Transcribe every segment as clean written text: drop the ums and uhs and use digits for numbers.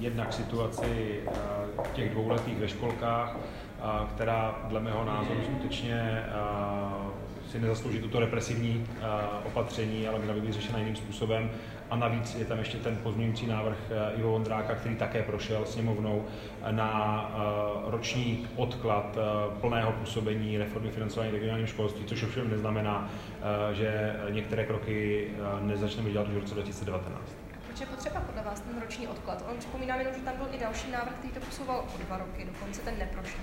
jednak situaci těch dvouletých ve školkách, která dle mého názoru skutečně si nezaslouží tuto represivní opatření, ale měla by být řešena jiným způsobem. A navíc je tam ještě ten pozměňující návrh Ivo Vondráka, který také prošel sněmovnou na roční odklad plného působení reformy financování regionálního školství, což ovšem neznamená, že některé kroky nezačneme dělat už v roce 2019. Proč je potřeba podle vás ten roční odklad? On připomínám jenom, že tam byl i další návrh, který to posouval o 2 roky, dokonce ten neprošel.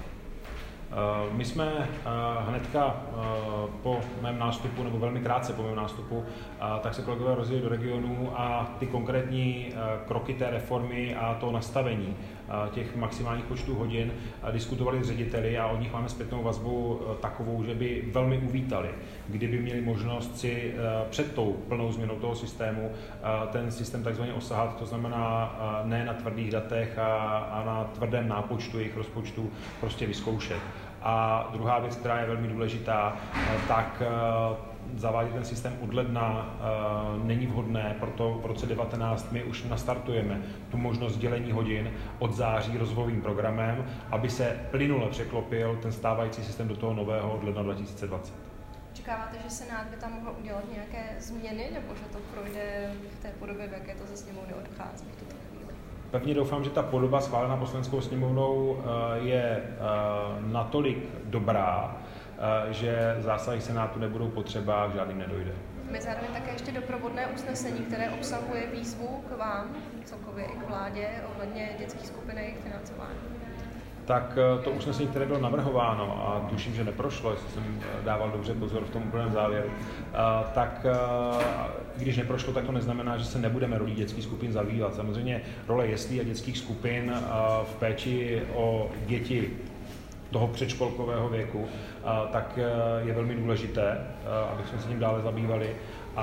My jsme hnedka po mém nástupu, nebo velmi krátce po mém nástupu, tak se kolegové rozjeli do regionu a ty konkrétní kroky té reformy a to nastavení těch maximálních počtů hodin diskutovali s řediteli a od nich máme zpětnou vazbu takovou, že by velmi uvítali, kdyby měli možnost si před tou plnou změnou toho systému ten systém takzvaně osahat, to znamená ne na tvrdých datech a na tvrdém nápočtu jejich rozpočtu prostě vyzkoušet. A druhá věc, která je velmi důležitá, tak zavádět ten systém od ledna není vhodné, proto v roce 2019 my už nastartujeme tu možnost dělení hodin od září rozvojovým programem, aby se plynule překlopil ten stávající systém do toho nového od ledna 2020. Očekáváte, že Senát by tam mohl udělat nějaké změny, nebo že to projde v té podobě, v jaké to ze sněmovny odchází v tuto chvíli? Pevně doufám, že ta podoba schválená Poslaneckou sněmovnou je natolik dobrá, že zásahy Senátu nebudou potřeba, k žádným nedojde. My zároveň také ještě doprovodné usnesení, které obsahuje výzvu k vám, celkově i k vládě, ohledně dětských skupin a jejich financování. Tak to usnesení, které bylo navrhováno, a tuším, že neprošlo, jestli jsem dával dobře pozor v tom úplném závěru, tak když neprošlo, tak to neznamená, že se nebudeme rolí dětských skupin zabývat. Samozřejmě role jeslí a dětských skupin v péči o děti toho předškolkového věku, tak je velmi důležité, abychom se tím dále zabývali.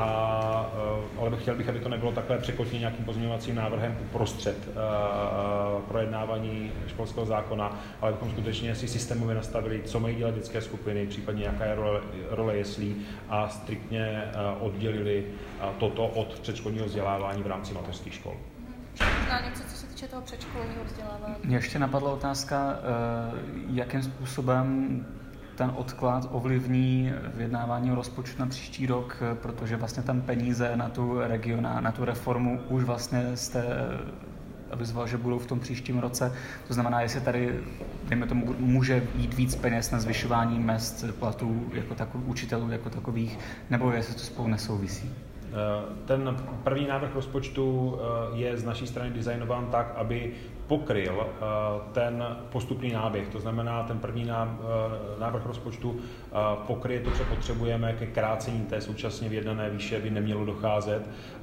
Ale chtěl bych, aby to nebylo takové překotně nějakým pozměňovacím návrhem uprostřed projednávání školského zákona, ale abychom skutečně si systémově nastavili, co mají dělat dětské skupiny, případně jaká je role jeslí a striktně oddělili toto od předškolního vzdělávání v rámci mateřských škol. Možná něco, co se týče toho předškolního vzdělávání. Mě ještě napadla otázka, jakým způsobem ten odklad ovlivní vyjednávání o rozpočtu na příští rok, protože vlastně tam peníze na tu reformu už vlastně jste avizoval, že budou v tom příštím roce. To znamená, jestli tady, dejme tomu, může jít víc peněz na zvyšování mezd, platů učitelů jako takových, nebo jestli to spolu nesouvisí. Ten první návrh rozpočtu je z naší strany designován tak, aby pokryl ten postupný náběh. To znamená, ten první návrh rozpočtu pokryje to, co potřebujeme ke krácení té současně vyjednané výše, aby nemělo docházet.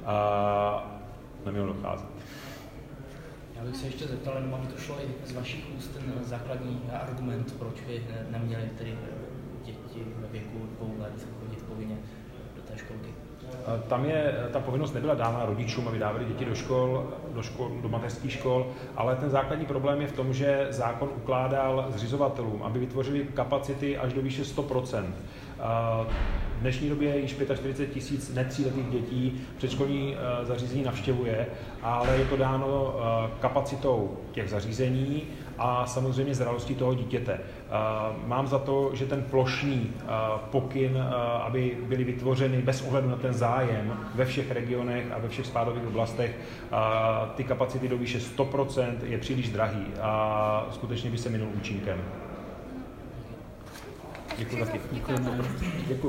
Já bych se ještě zeptal, jenom aby to šlo i z vašich úst, ten základní argument, proč by neměli tedy děti ve věku 2 let chodit povinně do té školky. Ta povinnost nebyla dána rodičům, aby dávali děti do mateřských škol, ale ten základní problém je v tom, že zákon ukládal zřizovatelům, aby vytvořili kapacity až do výše 100%. V dnešní době již 45 000 netříletých dětí předškolní zařízení navštěvuje, ale je to dáno kapacitou těch zařízení a samozřejmě zralostí toho dítěte. Mám za to, že ten plošný pokyn, aby byly vytvořeny bez ohledu na ten zájem ve všech regionech a ve všech spádových oblastech, ty kapacity do výše 100% je příliš drahý a skutečně by se minul účinkem. Děkuji taky. Děkuji.